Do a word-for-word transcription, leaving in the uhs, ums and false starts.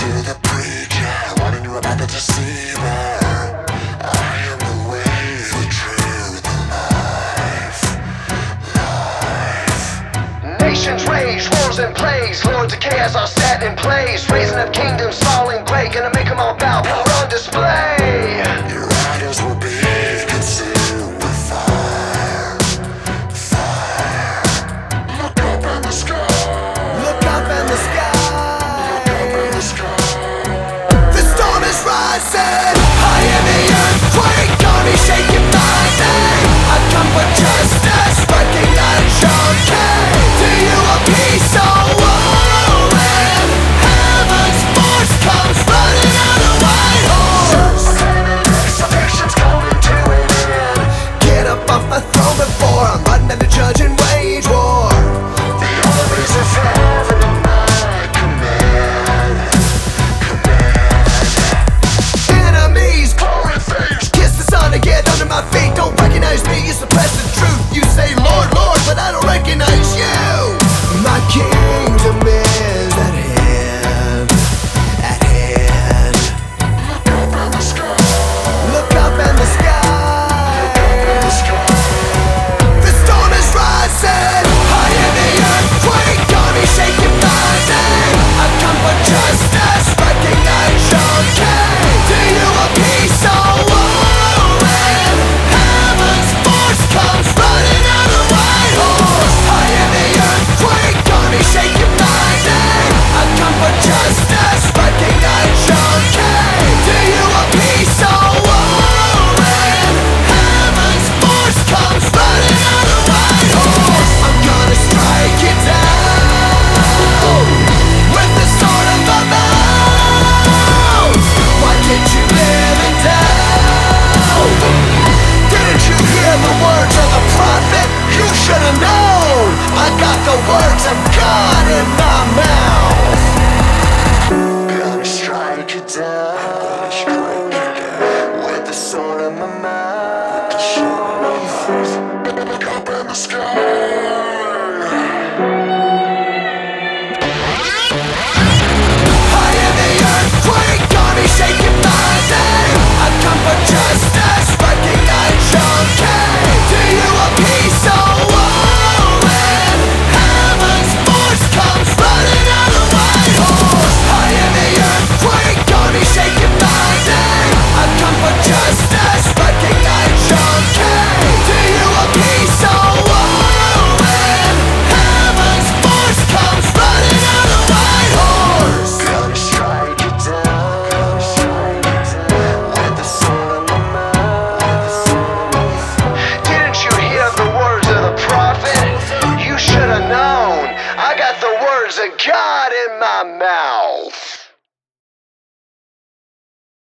to the preacher, warning you about the deceiver. I am the way, the truth, the life, life. Nations rage, wars and plagues, lords of chaos are set in place, raising up kingdoms, falling great, gonna make them all bow, power on display. Your idols will be consumed with fire, fire. Look up in the sky. Look up in the sky. The storm is rising, I am the earthquake, army shaking my name. I come for justice, recognize your case. Do you a peace or war? When heaven's force comes running on a white horse. Affection's coming to an end. Get up off my throne before I'm running to judge and wage war. The armies of heaven at my command, command. Enemies, Glory face. kiss the sun and get under my feet. Don't recognize me, you suppress the truth. You say Lord, Lord, but I don't recognize you. My kingdom is at hand, at hand. Look up in the sky. Look up in the sky. In the sky. The storm is rising, I am the earthquake, army shaking my name. I come for justice, recognize your case. Do you a peace or war? When heaven's force comes running on a white horse. I am the earthquake, army shaking my name. I come for justice, recognize your case. Do you a peace or war? When heaven's force comes running on a white horse. I'm gonna strike it down with the sword of my mouth. Why did you live in doubt? Didn't you hear the words of the prophet? You should have known. I got the words of God in my mouth. Gonna strike it down. Gonna strike it down. With the sword in my mouth. With the sword in my mouth. Look up in the sky. I am the earthquake, army shaking my name. I come for justice, recognize your case. Do you a peace or war? When heaven's force comes running on a white horse. I am the earthquake, army shaking my name. I come for justice, recognize your case. Do you a peace or war? When heaven's force comes running on a white horse. Gonna strike it down. Gonna strike it down. With the sword in my mouth. With the sword in my mouth. Didn't you hear the words of the prophet? You should have known. I got the words of God in my mouth.